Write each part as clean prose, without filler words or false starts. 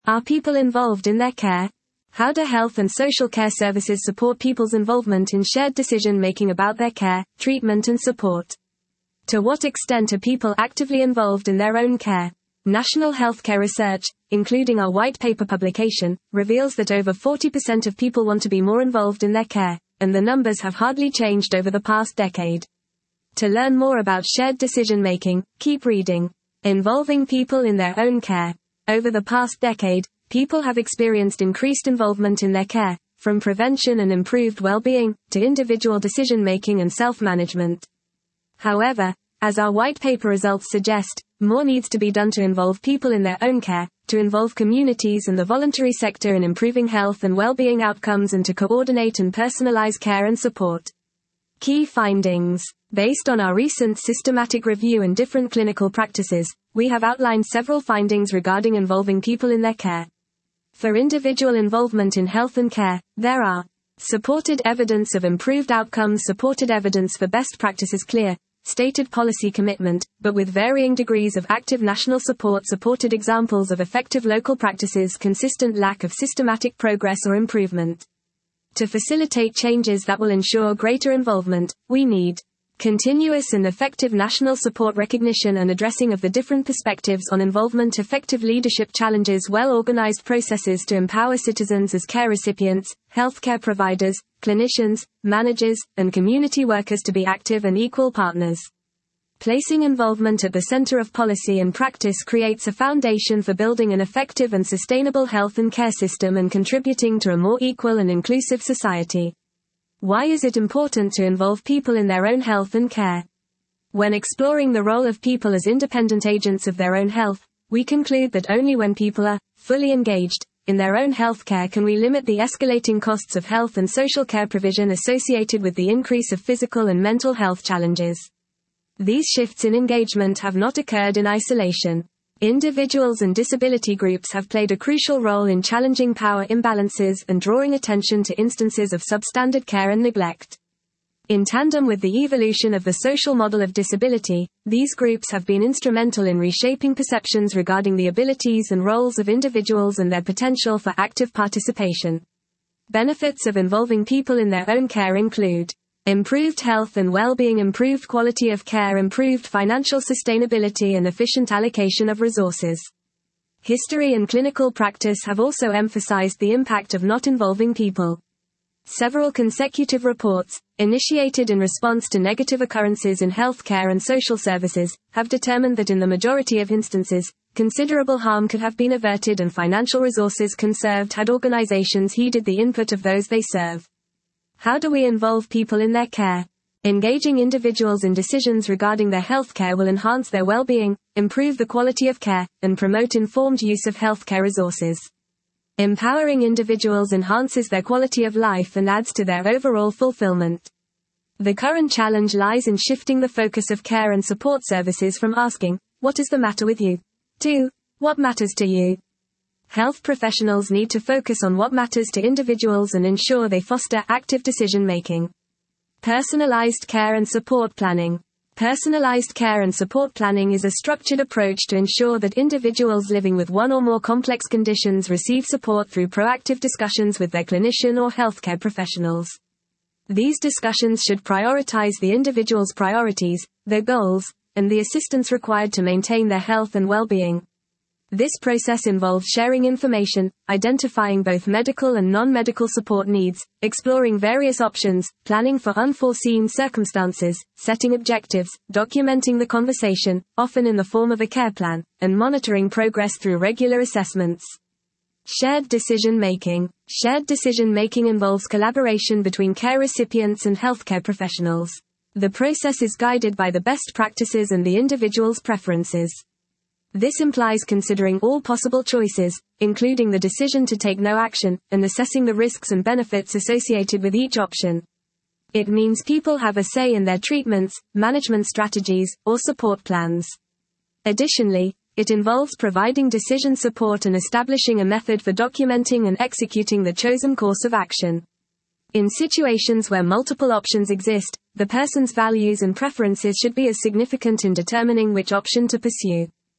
Are people involved in their care? How do health and social care services support people's involvement in shared decision-making about their care, treatment and support? To what extent are people actively involved in their own care? National healthcare research, including our white paper publication, reveals that over 40% of people want to be more involved in their care, and the numbers have hardly changed over the past decade. To learn more about shared decision-making, keep reading. Involving people in their own care. Over the past decade, people have experienced increased involvement in their care, from prevention and improved well-being, to individual decision-making and self-management. However, as our white paper results suggest, more needs to be done to involve people in their own care, to involve communities and the voluntary sector in improving health and well-being outcomes, and to coordinate and personalize care and support. Key findings. Based on our recent systematic review and different clinical practices, we have outlined several findings regarding involving people in their care. For individual involvement in health and care, there are supported evidence of improved outcomes, supported evidence for best practices, clear, stated policy commitment, but with varying degrees of active national support, supported examples of effective local practices, consistent lack of systematic progress or improvement. To facilitate changes that will ensure greater involvement, we need continuous and effective national support, recognition and addressing of the different perspectives on involvement, effective leadership challenges, well-organized processes to empower citizens as care recipients, healthcare providers, clinicians, managers, and community workers to be active and equal partners. Placing involvement at the center of policy and practice creates a foundation for building an effective and sustainable health and care system and contributing to a more equal and inclusive society. Why is it important to involve people in their own health and care? When exploring the role of people as independent agents of their own health, we conclude that only when people are fully engaged in their own health care can we limit the escalating costs of health and social care provision associated with the increase of physical and mental health challenges. These shifts in engagement have not occurred in isolation. Individuals and disability groups have played a crucial role in challenging power imbalances and drawing attention to instances of substandard care and neglect. In tandem with the evolution of the social model of disability, these groups have been instrumental in reshaping perceptions regarding the abilities and roles of individuals and their potential for active participation. Benefits of involving people in their own care include improved health and well-being, improved quality of care, improved financial sustainability and efficient allocation of resources. History and clinical practice have also emphasized the impact of not involving people. Several consecutive reports, initiated in response to negative occurrences in healthcare and social services, have determined that in the majority of instances, considerable harm could have been averted and financial resources conserved had organizations heeded the input of those they serve. How do we involve people in their care? Engaging individuals in decisions regarding their health care will enhance their well-being, improve the quality of care, and promote informed use of healthcare resources. Empowering individuals enhances their quality of life and adds to their overall fulfillment. The current challenge lies in shifting the focus of care and support services from asking, "What is the matter with you?" to, "What matters to you?" Health professionals need to focus on what matters to individuals and ensure they foster active decision-making. Personalized care and support planning. Personalized care and support planning is a structured approach to ensure that individuals living with one or more complex conditions receive support through proactive discussions with their clinician or healthcare professionals. These discussions should prioritize the individual's priorities, their goals, and the assistance required to maintain their health and well-being. This process involves sharing information, identifying both medical and non-medical support needs, exploring various options, planning for unforeseen circumstances, setting objectives, documenting the conversation, often in the form of a care plan, and monitoring progress through regular assessments. Shared decision-making. Shared decision-making involves collaboration between care recipients and healthcare professionals. The process is guided by the best practices and the individual's preferences. This implies considering all possible choices, including the decision to take no action, and assessing the risks and benefits associated with each option. It means people have a say in their treatments, management strategies, or support plans. Additionally, it involves providing decision support and establishing a method for documenting and executing the chosen course of action. In situations where multiple options exist, the person's values and preferences should be as significant in determining which option to pursue.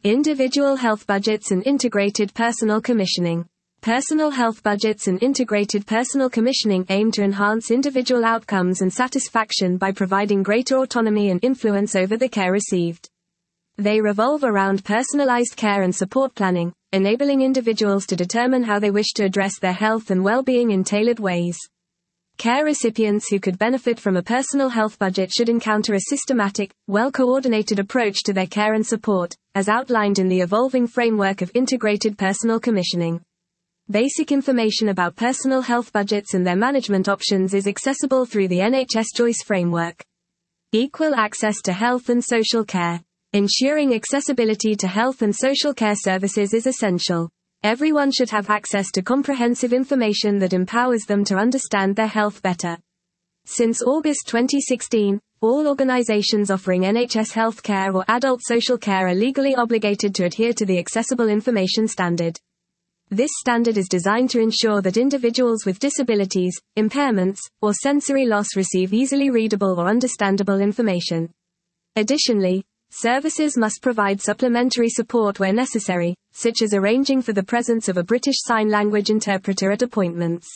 Individual health budgets and integrated personal commissioning. Personal health budgets and integrated personal commissioning aim to enhance individual outcomes and satisfaction by providing greater autonomy and influence over the care received. They revolve around personalized care and support planning, enabling individuals to determine how they wish to address their health and well-being in tailored ways. Care recipients who could benefit from a personal health budget should encounter a systematic, well-coordinated approach to their care and support, as outlined in the evolving framework of integrated personal commissioning. Basic information about personal health budgets and their management options is accessible through the NHS Choice Framework. Equal access to health and social care. Ensuring accessibility to health and social care services is essential. Everyone should have access to comprehensive information that empowers them to understand their health better. Since August 2016, all organizations offering NHS healthcare or adult social care are legally obligated to adhere to the Accessible Information Standard. This standard is designed to ensure that individuals with disabilities, impairments, or sensory loss receive easily readable or understandable information. Additionally, services must provide supplementary support where necessary, such as arranging for the presence of a British Sign Language interpreter at appointments.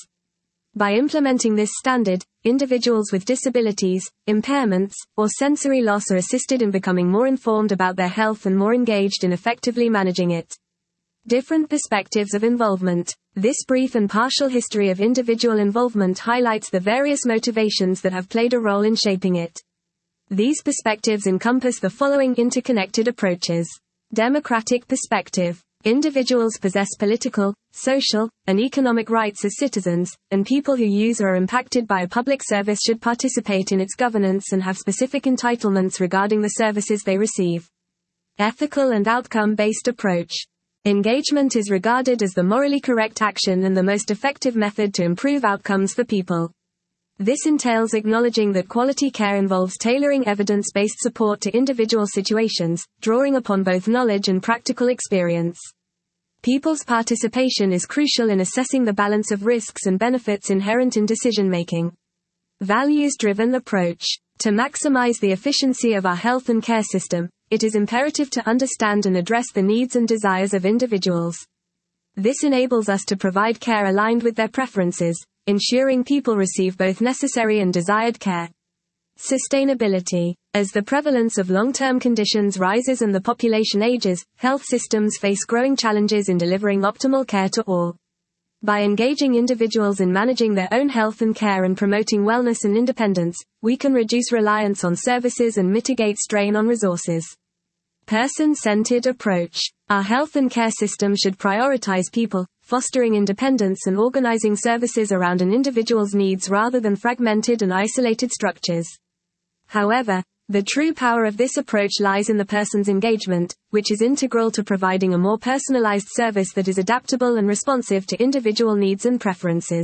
By implementing this standard, individuals with disabilities, impairments, or sensory loss are assisted in becoming more informed about their health and more engaged in effectively managing it. Different perspectives of involvement. This brief and partial history of individual involvement highlights the various motivations that have played a role in shaping it. These perspectives encompass the following interconnected approaches. Democratic perspective. Individuals possess political, social, and economic rights as citizens, and people who use or are impacted by a public service should participate in its governance and have specific entitlements regarding the services they receive. Ethical and outcome-based approach. Engagement is regarded as the morally correct action and the most effective method to improve outcomes for people. This entails acknowledging that quality care involves tailoring evidence-based support to individual situations, drawing upon both knowledge and practical experience. People's participation is crucial in assessing the balance of risks and benefits inherent in decision-making. Values-driven approach. To maximize the efficiency of our health and care system, it is imperative to understand and address the needs and desires of individuals. This enables us to provide care aligned with their preferences, ensuring people receive both necessary and desired care. Sustainability. As the prevalence of long-term conditions rises and the population ages, health systems face growing challenges in delivering optimal care to all. By engaging individuals in managing their own health and care and promoting wellness and independence, we can reduce reliance on services and mitigate strain on resources. Person-centered approach. Our health and care system should prioritize people, fostering independence and organizing services around an individual's needs rather than fragmented and isolated structures. However, the true power of this approach lies in the person's engagement, which is integral to providing a more personalized service that is adaptable and responsive to individual needs and preferences.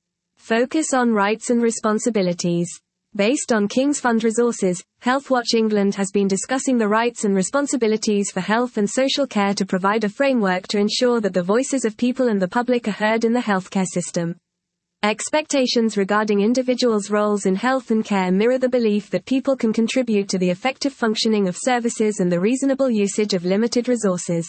Focus on rights and responsibilities. Based on King's Fund resources, Healthwatch England has been discussing the rights and responsibilities for health and social care to provide a framework to ensure that the voices of people and the public are heard in the healthcare system. Expectations regarding individuals' roles in health and care mirror the belief that people can contribute to the effective functioning of services and the reasonable usage of limited resources.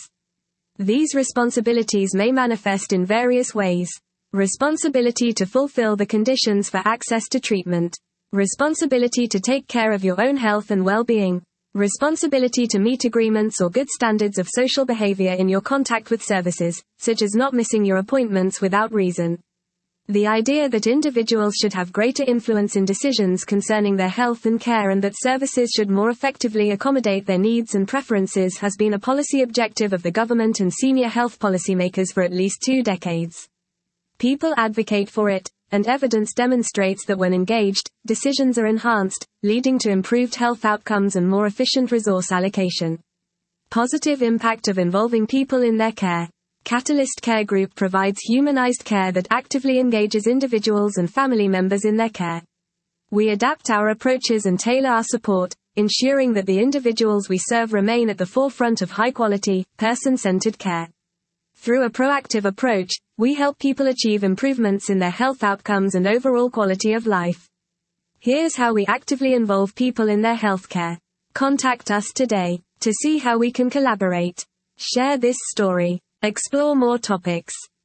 These responsibilities may manifest in various ways. Responsibility to fulfill the conditions for access to treatment. Responsibility to take care of your own health and well-being. Responsibility to meet agreements or good standards of social behavior in your contact with services, such as not missing your appointments without reason. The idea that individuals should have greater influence in decisions concerning their health and care and that services should more effectively accommodate their needs and preferences has been a policy objective of the government and senior health policymakers for at least 2 decades. People advocate for it, and evidence demonstrates that when engaged, decisions are enhanced, leading to improved health outcomes and more efficient resource allocation. Positive impact of involving people in their care. Catalyst Care Group provides humanized care that actively engages individuals and family members in their care. We adapt our approaches and tailor our support, ensuring that the individuals we serve remain at the forefront of high-quality, person-centered care. Through a proactive approach, we help people achieve improvements in their health outcomes and overall quality of life. Here's how we actively involve people in their healthcare. Contact us today to see how we can collaborate. Share this story. Explore more topics.